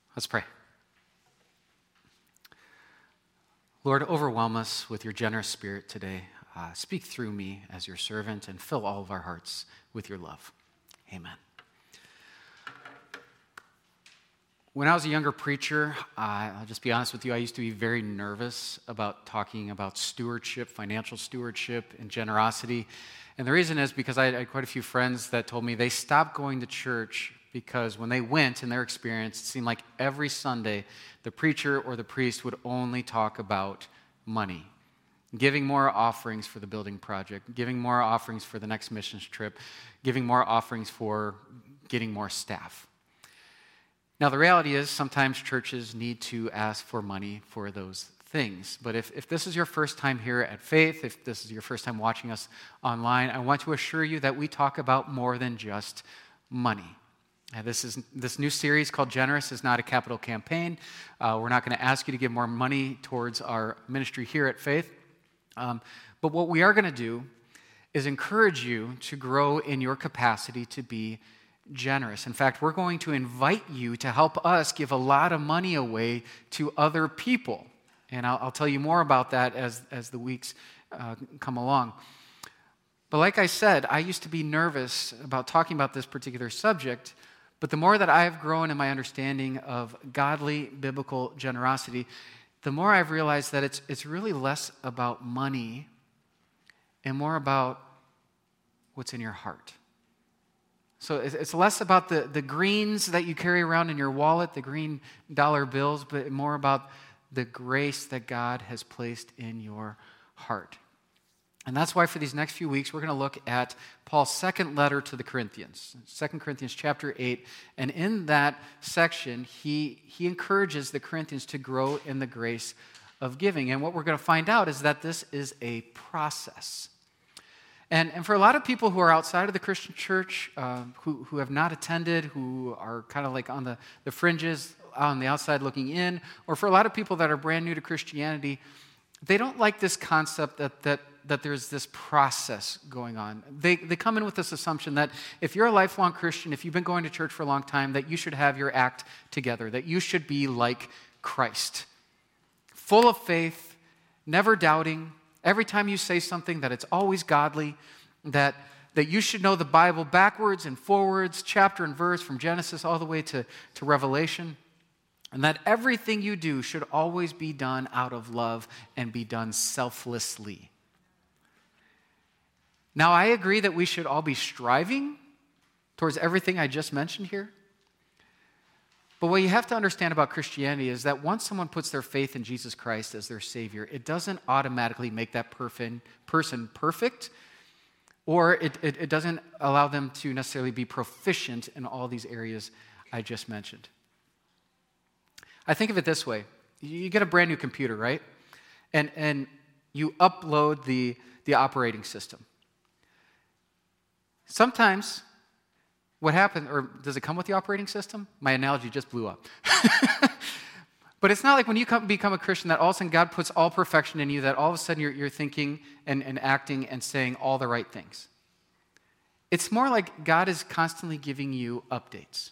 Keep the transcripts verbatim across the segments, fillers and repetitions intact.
Let's pray. Lord, overwhelm us with your generous spirit today. Uh, speak through me as your servant and fill all of our hearts with your love. Amen. When I was a younger preacher, uh, I'll just be honest with you, I used to be very nervous about talking about stewardship, financial stewardship, and generosity. And the reason is because I had quite a few friends that told me they stopped going to church because when they went, in their experience, it seemed like every Sunday the preacher or the priest would only talk about money. Giving more offerings for the building project, giving more offerings for the next missions trip, giving more offerings for getting more staff. Now, the reality is sometimes churches need to ask for money for those things. But if, if this is your first time here at Faith, if this is your first time watching us online, I want to assure you that we talk about more than just money. Uh, this is this new series called Generous is not a capital campaign. Uh, we're not going to ask you to give more money towards our ministry here at Faith. Um, but what we are going to do is encourage you to grow in your capacity to be generous. In fact, we're going to invite you to help us give a lot of money away to other people. And I'll, I'll tell you more about that as, as the weeks uh, come along. But like I said, I used to be nervous about talking about this particular subject. But the more that I've grown in my understanding of godly biblical generosity, the more I've realized that it's it's really less about money and more about what's in your heart. So it's less about the, the greens that you carry around in your wallet, the green dollar bills, but more about the grace that God has placed in your heart. And that's why for these next few weeks, we're going to look at Paul's second letter to the Corinthians, Second Corinthians chapter eight. And in that section, he, he encourages the Corinthians to grow in the grace of giving. And what we're going to find out is that this is a process. And, and for a lot of people who are outside of the Christian church, uh, who, who have not attended, who are kind of like on the, the fringes, on the outside looking in, or for a lot of people that are brand new to Christianity, they don't like this concept that that that there's this process going on. They they come in with this assumption that if you're a lifelong Christian, if you've been going to church for a long time, that you should have your act together, that you should be like Christ. Full of faith, never doubting, every time you say something that it's always godly, that, that you should know the Bible backwards and forwards, chapter and verse, from Genesis all the way to, to Revelation. And that everything you do should always be done out of love and be done selflessly. Now, I agree that we should all be striving towards everything I just mentioned here. But what you have to understand about Christianity is that once someone puts their faith in Jesus Christ as their Savior, it doesn't automatically make that perfect person perfect, or it, it, it doesn't allow them to necessarily be proficient in all these areas I just mentioned. I think of it this way. You get a brand new computer, right? And and you upload the, the operating system. Sometimes what happens, or does it come with the operating system? My analogy just blew up. But it's not like when you come, become a Christian that all of a sudden God puts all perfection in you, that all of a sudden you're, you're thinking and, and acting and saying all the right things. It's more like God is constantly giving you updates.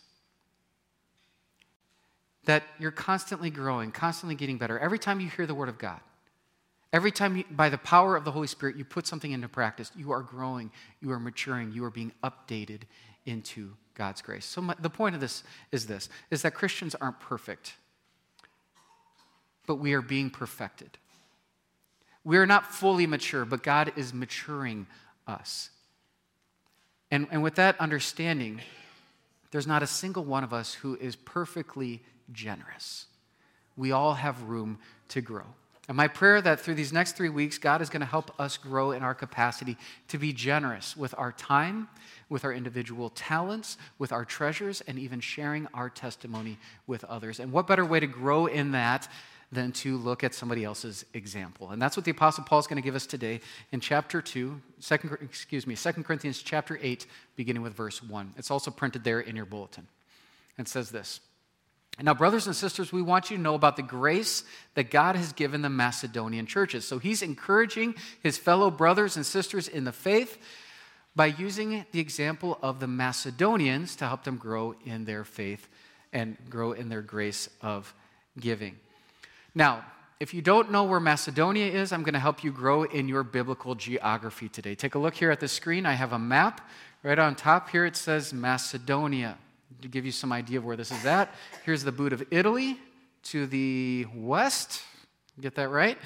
That you're constantly growing, constantly getting better. Every time you hear the Word of God, every time you, by the power of the Holy Spirit, you put something into practice, you are growing, you are maturing, you are being updated into God's grace. So my, the point of this is this, is that Christians aren't perfect, but we are being perfected. We are not fully mature, but God is maturing us. And, and with that understanding, there's not a single one of us who is perfectly generous. We all have room to grow. And my prayer that through these next three weeks, God is going to help us grow in our capacity to be generous with our time, with our individual talents, with our treasures, and even sharing our testimony with others. And what better way to grow in that than to look at somebody else's example? And that's what the Apostle Paul is going to give us today in chapter two, second, excuse me, Second Corinthians chapter eight, beginning with verse one. It's also printed there in your bulletin. It says this. Now, brothers and sisters, we want you to know about the grace that God has given the Macedonian churches. So he's encouraging his fellow brothers and sisters in the faith by using the example of the Macedonians to help them grow in their faith and grow in their grace of giving. Now, if you don't know where Macedonia is, I'm going to help you grow in your biblical geography today. Take a look here at the screen. I have a map. Right on top here it says Macedonia. To give you some idea of where this is at, here's the boot of Italy to the west. Get that right?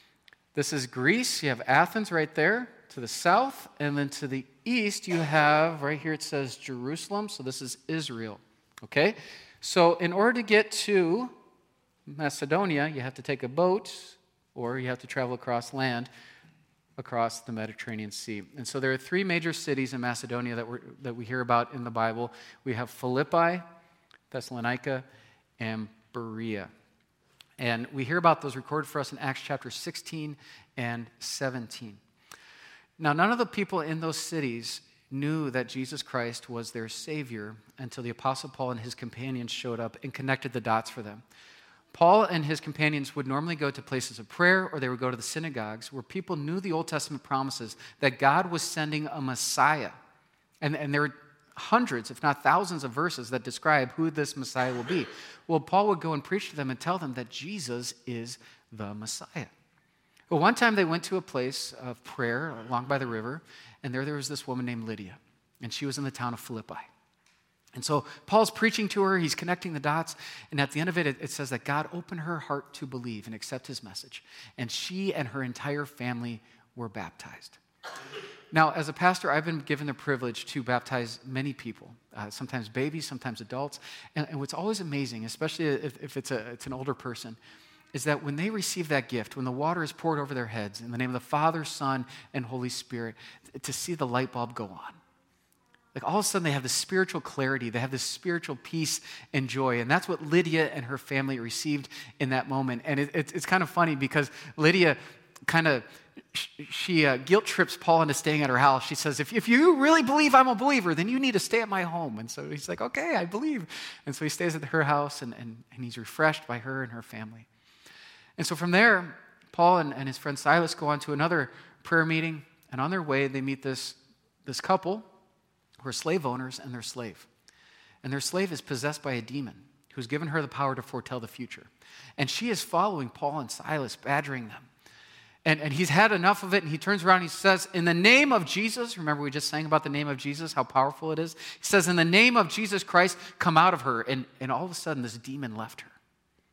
This is Greece. You have Athens right there to the south. And then to the east, you have, right here it says Jerusalem. So this is Israel. Okay? So in order to get to Macedonia, you have to take a boat or you have to travel across land across the Mediterranean Sea. And so there are three major cities in Macedonia that, we're, that we hear about in the Bible. We have Philippi, Thessalonica, and Berea. And we hear about those recorded for us in Acts chapter sixteen and seventeen. Now, none of the people in those cities knew that Jesus Christ was their Savior until the Apostle Paul and his companions showed up and connected the dots for them. Paul and his companions would normally go to places of prayer or they would go to the synagogues where people knew the Old Testament promises that God was sending a Messiah. And, and there were hundreds, if not thousands, of verses that describe who this Messiah will be. Well, Paul would go and preach to them and tell them that Jesus is the Messiah. Well, one time they went to a place of prayer along by the river, and there there was this woman named Lydia, and she was in the town of Philippi. And so Paul's preaching to her, he's connecting the dots, and at the end of it, it, it says that God opened her heart to believe and accept his message. And she and her entire family were baptized. Now, as a pastor, I've been given the privilege to baptize many people, uh, sometimes babies, sometimes adults. And, and what's always amazing, especially if, if it's, a, it's an older person, is that when they receive that gift, when the water is poured over their heads, in the name of the Father, Son, and Holy Spirit, to see the light bulb go on. Like all of a sudden they have this spiritual clarity, they have this spiritual peace and joy. And that's what Lydia and her family received in that moment. And it, it, it's kind of funny because Lydia kind of, she uh, guilt trips Paul into staying at her house. She says, if, if you really believe I'm a believer, then you need to stay at my home. And so he's like, okay, I believe. And so he stays at her house and, and, and he's refreshed by her and her family. And so from there, Paul and, and his friend Silas go on to another prayer meeting. And on their way, they meet this, this couple who are slave owners and their slave. And their slave is possessed by a demon who's given her the power to foretell the future. And she is following Paul and Silas, badgering them. And, and he's had enough of it, and he turns around and he says, in the name of Jesus, remember we just sang about the name of Jesus, how powerful it is? He says, in the name of Jesus Christ, come out of her. And, and all of a sudden, this demon left her.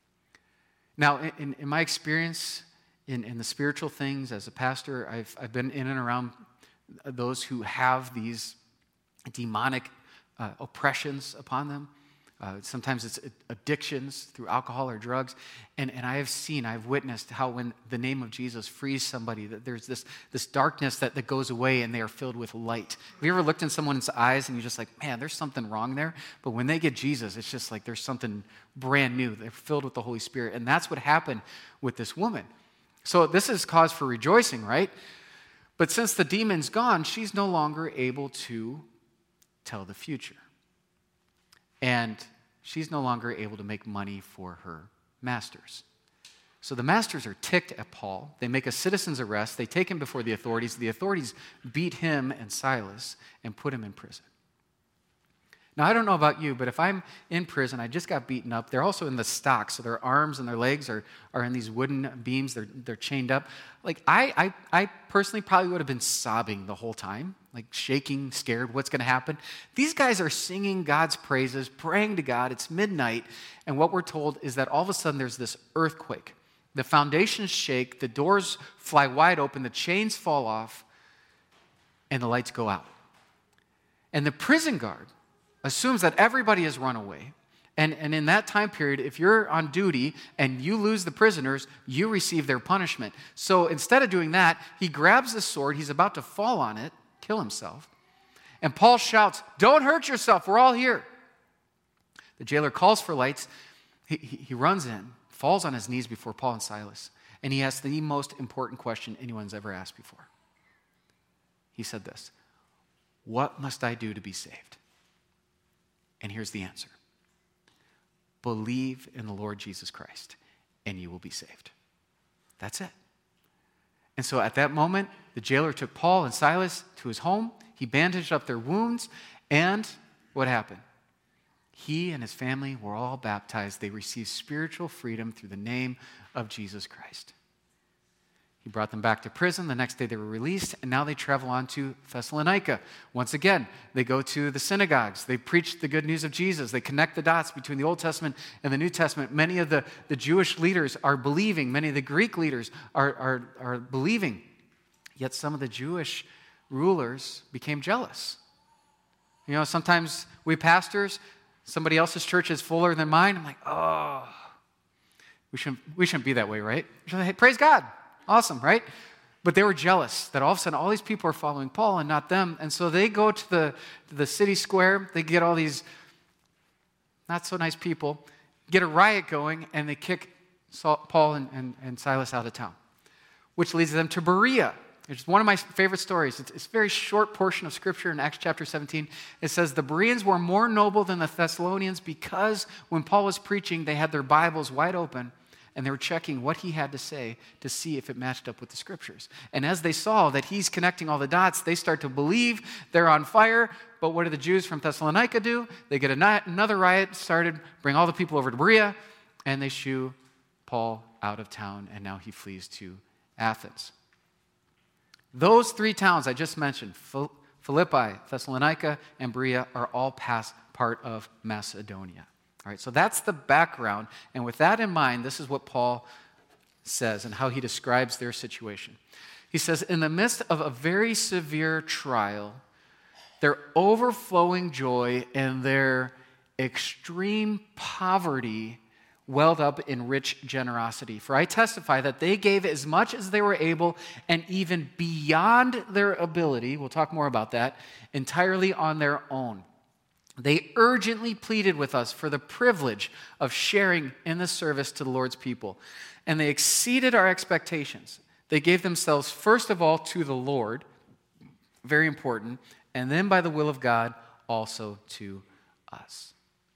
Now, in, in my experience in, in the spiritual things as a pastor, I've, I've been in and around those who have these demonic uh, oppressions upon them. Uh, sometimes it's addictions through alcohol or drugs. And, and I have seen, I've witnessed how when the name of Jesus frees somebody, that there's this, this darkness that, that goes away and they are filled with light. Have you ever looked in someone's eyes and you're just like, man, there's something wrong there? But when they get Jesus, it's just like there's something brand new. They're filled with the Holy Spirit. And that's what happened with this woman. So this is cause for rejoicing, right? But since the demon's gone, she's no longer able to tell the future. And she's no longer able to make money for her masters. So the masters are ticked at Paul. They make a citizen's arrest. They take him before the authorities. The authorities beat him and Silas and put him in prison. Now, I don't know about you, but if I'm in prison, I just got beaten up. They're also in the stocks, so their arms and their legs are, are in these wooden beams. They're, they're chained up. Like, I, I, I personally probably would have been sobbing the whole time, like shaking, scared, what's going to happen? These guys are singing God's praises, praying to God. It's midnight, and what we're told is that all of a sudden there's this earthquake. The foundations shake, the doors fly wide open, the chains fall off, and the lights go out. And the prison guard assumes that everybody has run away. And, and in that time period, if you're on duty and you lose the prisoners, you receive their punishment. So instead of doing that, he grabs the sword. He's about to fall on it, kill himself. And Paul shouts, "Don't hurt yourself. We're all here." The jailer calls for lights. He, he, he runs in, falls on his knees before Paul and Silas, and he asks the most important question anyone's ever asked before. He said this, "What must I do to be saved?" And here's the answer. Believe in the Lord Jesus Christ, and you will be saved. That's it. And so at that moment, the jailer took Paul and Silas to his home. He bandaged up their wounds, and what happened? he and his family were all baptized. They received spiritual freedom through the name of Jesus Christ. He brought them back to prison. The next day they were released, and now they travel on to Thessalonica. Once again, they go to the synagogues. They preach the good news of Jesus. They connect the dots between the Old Testament and the New Testament. Many of the, the Jewish leaders are believing. Many of the Greek leaders are, are, are believing. Yet some of the Jewish rulers became jealous. You know, sometimes we pastors, somebody else's church is fuller than mine. I'm like, oh, we shouldn't, we shouldn't be that way, right? We should, hey, praise God. Awesome, right? But they were jealous that all of a sudden all these people are following Paul and not them. And so they go to the, to the city square. They get all these not so nice people, get a riot going, and they kick Saul, Paul and, and, and Silas out of town, which leads them to Berea. It's one of my favorite stories. It's, it's a very short portion of Scripture in Acts chapter seventeen. It says, the Bereans were more noble than the Thessalonians because when Paul was preaching, they had their Bibles wide open, and they were checking what he had to say to see if it matched up with the Scriptures. And as they saw that he's connecting all the dots, they start to believe. They're on fire. But what do the Jews from Thessalonica do? They get another riot started, bring all the people over to Berea, and they shoo Paul out of town, and now he flees to Athens. Those three towns I just mentioned, Philippi, Thessalonica, and Berea, are all past part of Macedonia. All right, so that's the background. And with that in mind, this is what Paul says and how he describes their situation. He says, in the midst of a very severe trial, their overflowing joy and their extreme poverty welled up in rich generosity. For I testify that they gave as much as they were able and even beyond their ability, we'll talk more about that, entirely on their own. They urgently pleaded with us for the privilege of sharing in the service to the Lord's people. And they exceeded our expectations. They gave themselves first of all to the Lord, very important, and then by the will of God also to us.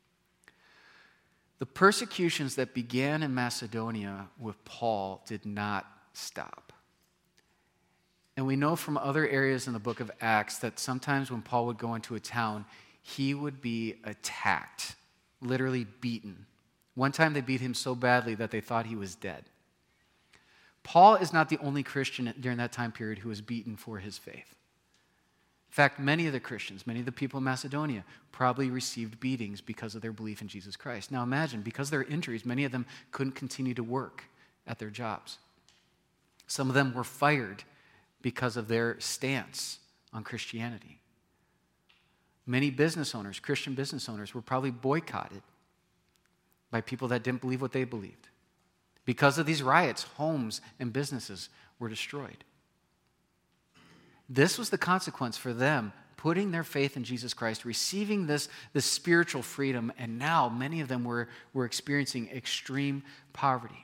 The persecutions that began in Macedonia with Paul did not stop. And we know from other areas in the book of Acts that sometimes when Paul would go into a town, he would be attacked, literally beaten. One time they beat him so badly that they thought he was dead. Paul is not the only Christian during that time period who was beaten for his faith. In fact, many of the Christians, many of the people in Macedonia probably received beatings because of their belief in Jesus Christ. Now imagine, because of their injuries, many of them couldn't continue to work at their jobs. Some of them were fired because of their stance on Christianity. Many business owners, Christian business owners, were probably boycotted by people that didn't believe what they believed. Because of these riots, homes and businesses were destroyed. This was the consequence for them putting their faith in Jesus Christ, receiving this, this spiritual freedom, and now many of them were, were experiencing extreme poverty.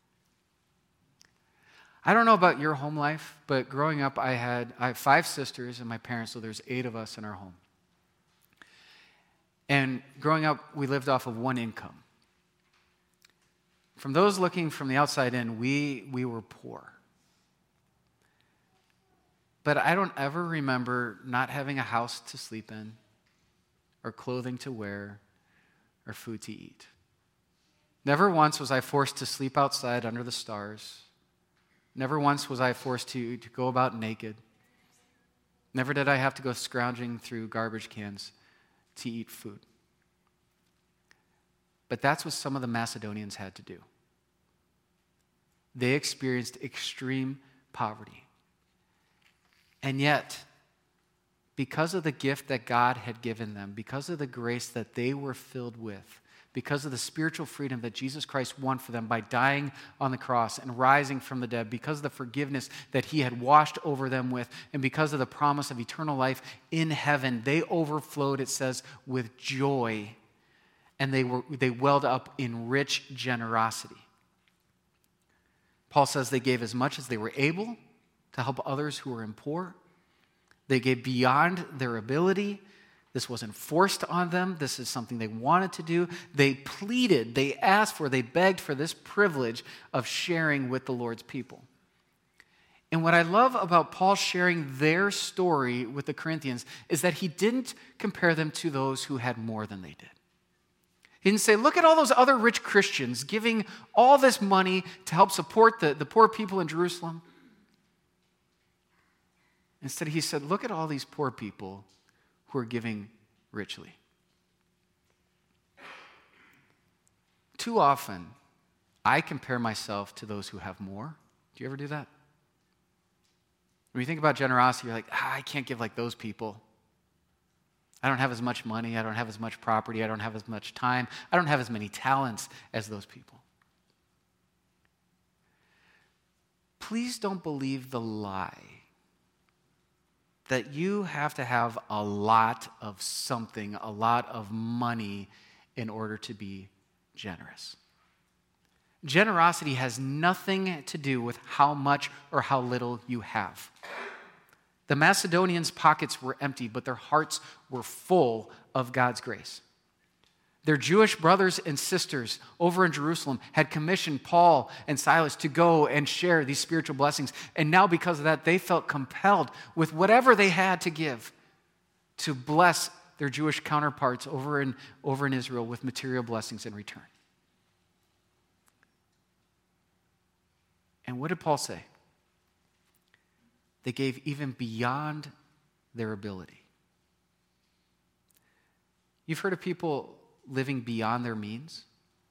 I don't know about your home life, but growing up, I had I have five sisters and my parents, so there's eight of us in our home. And growing up, we lived off of one income. From those looking from the outside in, we, we were poor. But I don't ever remember not having a house to sleep in, or clothing to wear, or food to eat. Never once was I forced to sleep outside under the stars. Never once was I forced to, to go about naked. Never did I have to go scrounging through garbage cans to eat food. But that's what some of the Macedonians had to do. They experienced extreme poverty. And yet, because of the gift that God had given them, because of the grace that they were filled with, because of the spiritual freedom that Jesus Christ won for them by dying on the cross and rising from the dead, because of the forgiveness that he had washed over them with, and because of the promise of eternal life in heaven, they overflowed, it says, with joy, and they were they welled up in rich generosity. Paul says they gave as much as they were able to help others who were in poor. They gave beyond their ability. This wasn't forced on them. This is something they wanted to do. They pleaded, they asked for, they begged for this privilege of sharing with the Lord's people. And what I love about Paul sharing their story with the Corinthians is that he didn't compare them to those who had more than they did. He didn't say, look at all those other rich Christians giving all this money to help support the, the poor people in Jerusalem. Instead, he said, look at all these poor people who are giving richly. Too often, I compare myself to those who have more. Do you ever do that? When you think about generosity, you're like, ah, I can't give like those people. I don't have as much money. I don't have as much property. I don't have as much time. I don't have as many talents as those people. Please don't believe the lie that you have to have a lot of something, a lot of money in order to be generous. Generosity has nothing to do with how much or how little you have. The Macedonians' pockets were empty, but their hearts were full of God's grace. Their Jewish brothers and sisters over in Jerusalem had commissioned Paul and Silas to go and share these spiritual blessings. And now because of that, they felt compelled with whatever they had to give to bless their Jewish counterparts over in, over in Israel with material blessings in return. And what did Paul say? They gave even beyond their ability. You've heard of people living beyond their means?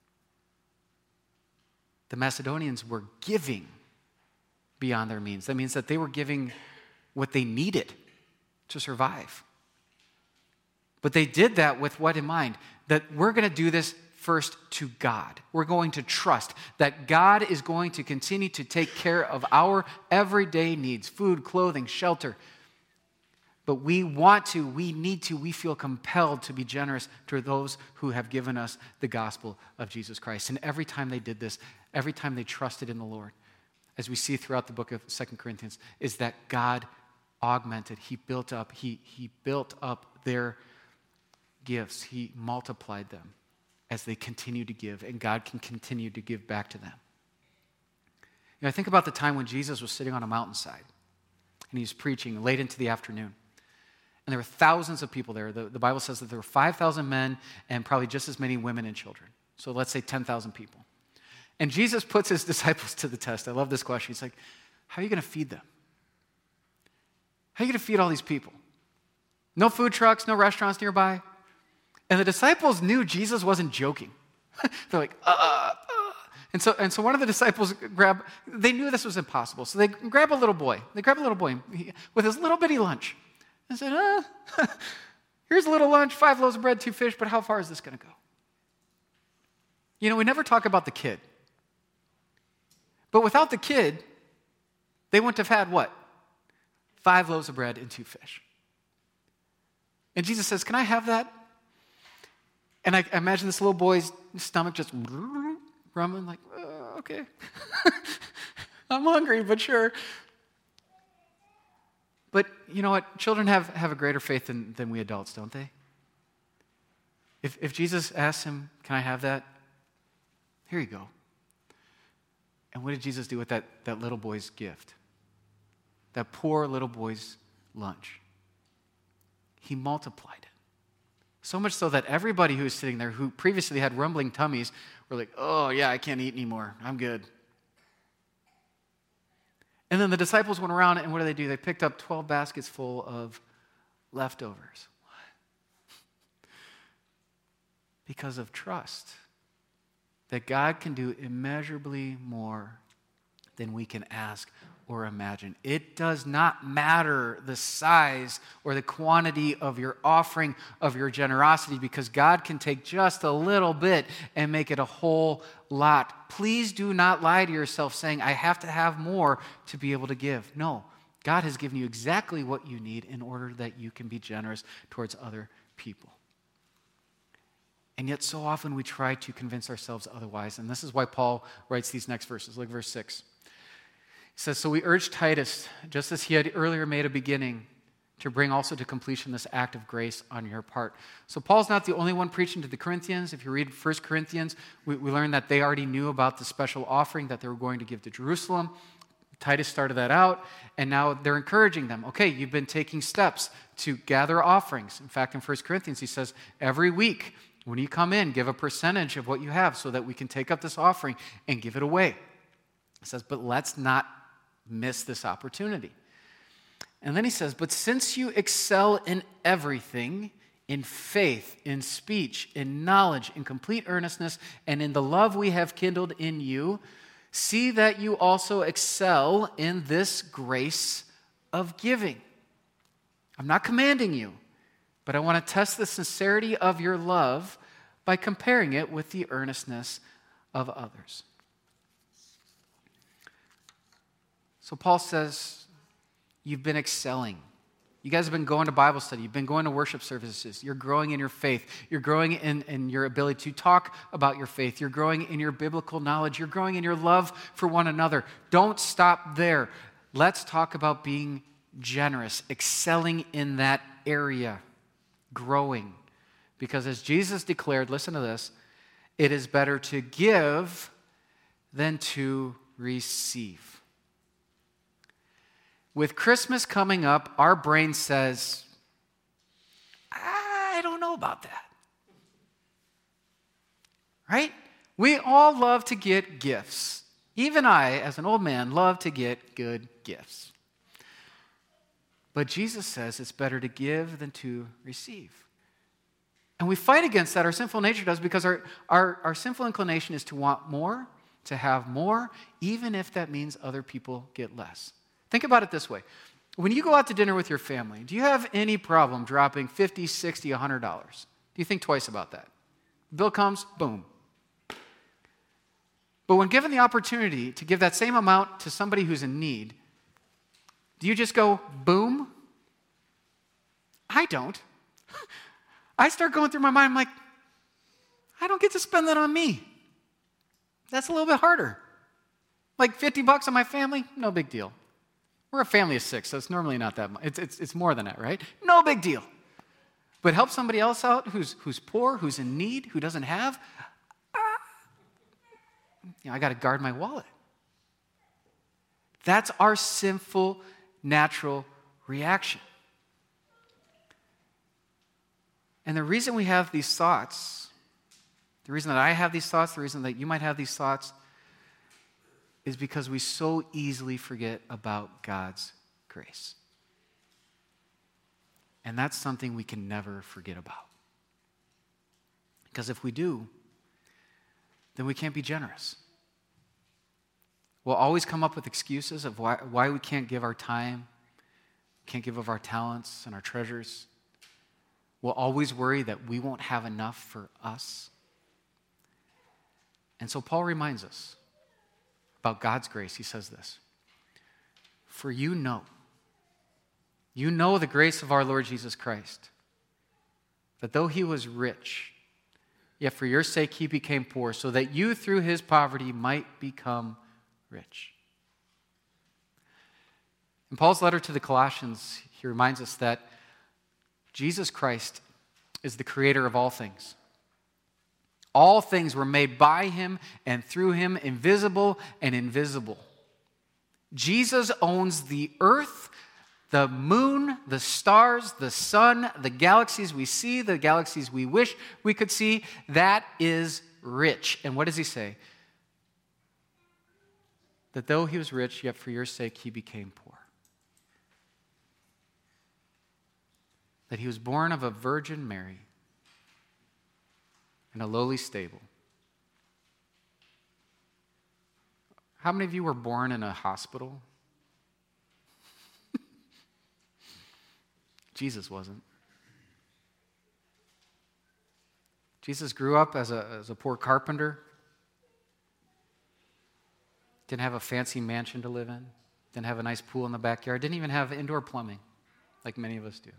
The Macedonians were giving beyond their means. That means that they were giving what they needed to survive. But they did that with what in mind? That we're going to do this first to God. We're going to trust that God is going to continue to take care of our everyday needs, food, clothing, shelter. But we want to, we need to, we feel compelled to be generous to those who have given us the gospel of Jesus Christ. And every time they did this, every time they trusted in the Lord, as we see throughout the book of Second Corinthians, is that God augmented, he built up, he, he built up their gifts. He multiplied them as they continue to give, and God can continue to give back to them. You know, I think about the time when Jesus was sitting on a mountainside, and he was preaching late into the afternoon. And there were thousands of people there. The, the Bible says that there were five thousand men and probably just as many women and children. So let's say ten thousand people. And Jesus puts his disciples to the test. I love this question. He's like, how are you going to feed them? How are you going to feed all these people? No food trucks, no restaurants nearby. And the disciples knew Jesus wasn't joking. They're like, uh, uh. And so, and so one of the disciples grabbed, they knew this was impossible. So they grab a little boy. They grab a little boy with his little bitty lunch. And said, uh, here's a little lunch, five loaves of bread, two fish, but how far is this going to go? You know, we never talk about the kid. But without the kid, they wouldn't have had what? Five loaves of bread and two fish. And Jesus says, can I have that? And I imagine this little boy's stomach just rumbling like, oh, okay. I'm hungry, but sure. But you know what? Children have, have a greater faith than, than we adults, don't they? If, if Jesus asked him, can I have that? Here you go. And what did Jesus do with that, that little boy's gift? That poor little boy's lunch. He multiplied it. So much so that everybody who was sitting there who previously had rumbling tummies were like, oh yeah, I can't eat anymore. I'm good. And then the disciples went around and what did they do? They picked up twelve baskets full of leftovers. What? Because of trust. That God can do immeasurably more than we can ask or imagine. It does not matter the size or the quantity of your offering, of your generosity, because God can take just a little bit and make it a whole lot. Please do not lie to yourself saying, I have to have more to be able to give. No, God has given you exactly what you need in order that you can be generous towards other people. And yet so often we try to convince ourselves otherwise. And this is why Paul writes these next verses. Look at verse six. He says, so we urge Titus, just as he had earlier made a beginning, to bring also to completion this act of grace on your part. So Paul's not the only one preaching to the Corinthians. If you read First Corinthians, we, we learn that they already knew about the special offering that they were going to give to Jerusalem. Titus started that out, and now they're encouraging them. Okay, you've been taking steps to gather offerings. In fact, in First Corinthians, he says, every week When you come in, give a percentage of what you have so that we can take up this offering and give it away. He says, but let's not miss this opportunity. And then he says, but since you excel in everything, in faith, in speech, in knowledge, in complete earnestness, and in the love we have kindled in you, see that you also excel in this grace of giving. I'm not commanding you, but I want to test the sincerity of your love by comparing it with the earnestness of others. So Paul says, you've been excelling. You guys have been going to Bible study. You've been going to worship services. You're growing in your faith. You're growing in, in your ability to talk about your faith. You're growing in your biblical knowledge. You're growing in your love for one another. Don't stop there. Let's talk about being generous, excelling in that area, growing. Because as Jesus declared, listen to this, it is better to give than to receive. With Christmas coming up, our brain says, I don't know about that. Right? We all love to get gifts. Even I, as an old man, love to get good gifts. But Jesus says it's better to give than to receive. And we fight against that, our sinful nature does, because our, our, our sinful inclination is to want more, to have more, even if that means other people get less. Think about it this way. When you go out to dinner with your family, do you have any problem dropping fifty, sixty, one hundred dollars? Do you think twice about that? Bill comes, boom. But when given the opportunity to give that same amount to somebody who's in need, do you just go, boom? I don't. I start going through my mind, I'm like, I don't get to spend that on me. That's a little bit harder. Like fifty bucks on my family, no big deal. We're a family of six, so it's normally not that much. It's, it's, it's more than that, right? No big deal. But help somebody else out who's, who's poor, who's in need, who doesn't have, uh, you know, I got to guard my wallet. That's our sinful, natural reaction. And the reason we have these thoughts, the reason that I have these thoughts, the reason that you might have these thoughts, is because we so easily forget about God's grace. And that's something we can never forget about. Because if we do, then we can't be generous. We'll always come up with excuses of why, why we can't give our time, can't give of our talents and our treasures. We'll always worry that we won't have enough for us. And so Paul reminds us about God's grace. He says this, for you know, you know the grace of our Lord Jesus Christ, that though he was rich, yet for your sake he became poor, so that you through his poverty might become rich. In Paul's letter to the Colossians, he reminds us that Jesus Christ is the creator of all things. All things were made by him and through him, invisible and invisible. Jesus owns the earth, the moon, the stars, the sun, the galaxies we see, the galaxies we wish we could see. That is rich. And what does he say? That though he was rich, yet for your sake he became poor. That he was born of a Virgin Mary in a lowly stable. How many of you were born in a hospital? Jesus wasn't. Jesus grew up as a, as a poor carpenter. Didn't have a fancy mansion to live in. Didn't have a nice pool in the backyard. Didn't even have indoor plumbing like many of us do.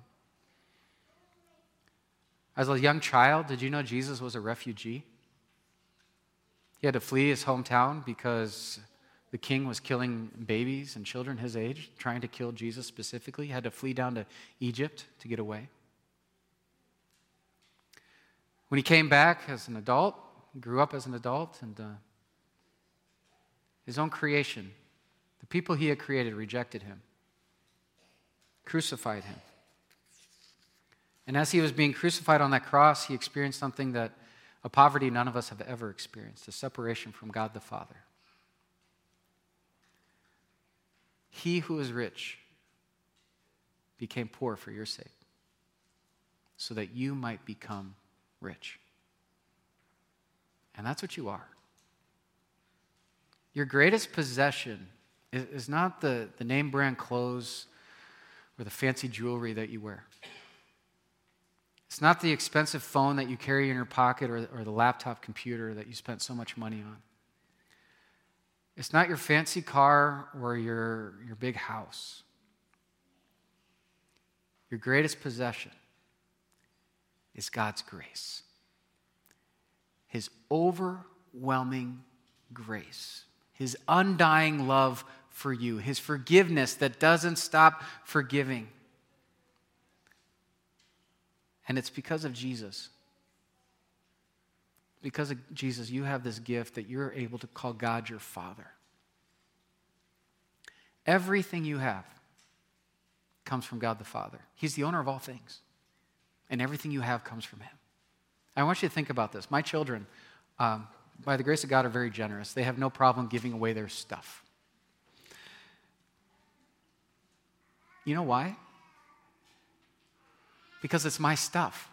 As a young child, did you know Jesus was a refugee? He had to flee his hometown because the king was killing babies and children his age, trying to kill Jesus specifically. He had to flee down to Egypt to get away. When he came back as an adult, he grew up as an adult, and uh, his own creation, the people he had created, rejected him, crucified him. And as he was being crucified on that cross, he experienced something that a poverty none of us have ever experienced, a separation from God the Father. He who is rich became poor for your sake, so that you might become rich. And that's what you are. Your greatest possession is, is not the, the name brand clothes or the fancy jewelry that you wear. It's not the expensive phone that you carry in your pocket or, or the laptop computer that you spent so much money on. It's not your fancy car or your, your big house. Your greatest possession is God's grace. His overwhelming grace. His undying love for you. His forgiveness that doesn't stop forgiving. And it's because of Jesus. Because of Jesus, you have this gift that you're able to call God your Father. Everything you have comes from God the Father. He's the owner of all things. And everything you have comes from him. I want you to think about this. My children, um, by the grace of God, are very generous. They have no problem giving away their stuff. You know why? Because it's my stuff.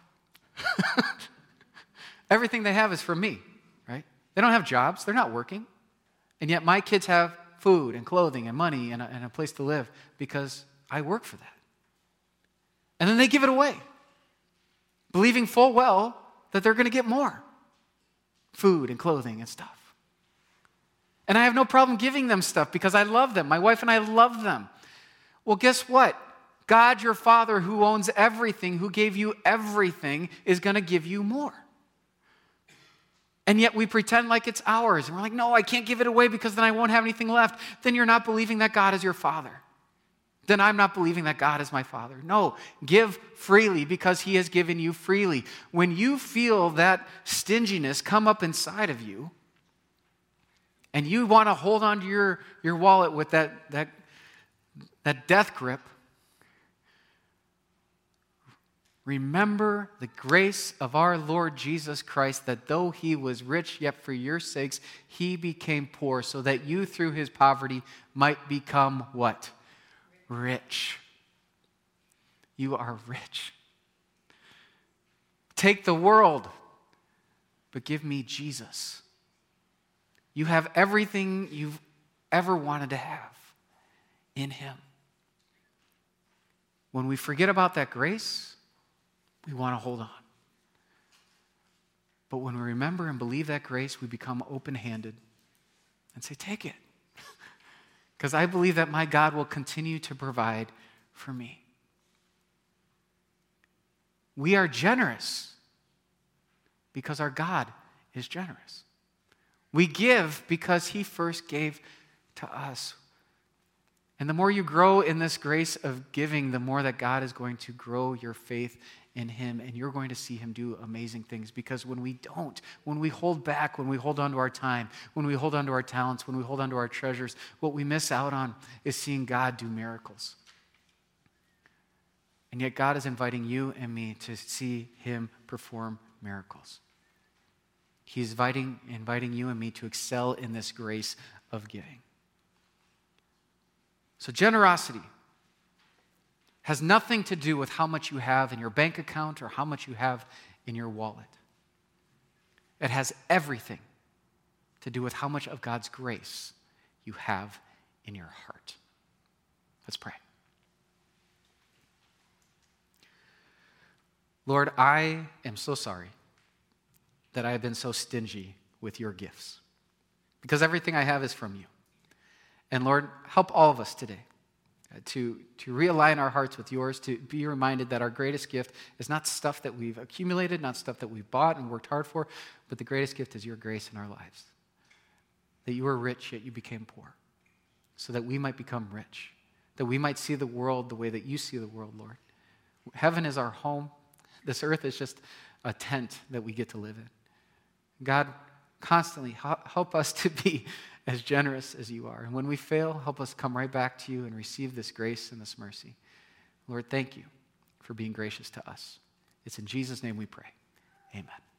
Everything they have is from me, right? They don't have jobs. They're not working. And yet my kids have food and clothing and money and a, and a place to live because I work for that. And then they give it away, believing full well that they're going to get more food and clothing and stuff. And I have no problem giving them stuff because I love them. My wife and I love them. Well, guess what? God, your Father, who owns everything, who gave you everything, is going to give you more. And yet we pretend like it's ours. And we're like, no, I can't give it away because then I won't have anything left. Then you're not believing that God is your Father. Then I'm not believing that God is my Father. No, give freely because he has given you freely. When you feel that stinginess come up inside of you, and you want to hold on to your, your wallet with that, that, that death grip, remember the grace of our Lord Jesus Christ, that though he was rich, yet for your sakes he became poor, so that you through his poverty might become what? Rich. You are rich. Take the world, but give me Jesus. You have everything you've ever wanted to have in him. When we forget about that grace, we want to hold on. But when we remember and believe that grace, we become open-handed and say, take it. Because I believe that my God will continue to provide for me. We are generous because our God is generous. We give because he first gave to us. And the more you grow in this grace of giving, the more that God is going to grow your faith in him, and you're going to see him do amazing things. Because when we don't, when we hold back, when we hold on to our time, when we hold on to our talents, when we hold on to our treasures, what we miss out on is seeing God do miracles. And yet God is inviting you and me to see him perform miracles. He's inviting, inviting you and me to excel in this grace of giving. So generosity has nothing to do with how much you have in your bank account or how much you have in your wallet. It has everything to do with how much of God's grace you have in your heart. Let's pray. Lord, I am so sorry that I have been so stingy with your gifts, because everything I have is from you. And Lord, help all of us today to, to realign our hearts with yours, to be reminded that our greatest gift is not stuff that we've accumulated, not stuff that we've bought and worked hard for, but the greatest gift is your grace in our lives. That you were rich, yet you became poor, so that we might become rich, that we might see the world the way that you see the world, Lord. Heaven is our home. This earth is just a tent that we get to live in. God, constantly help us to be as generous as you are. And when we fail, help us come right back to you and receive this grace and this mercy. Lord, thank you for being gracious to us. It's in Jesus' name we pray. Amen.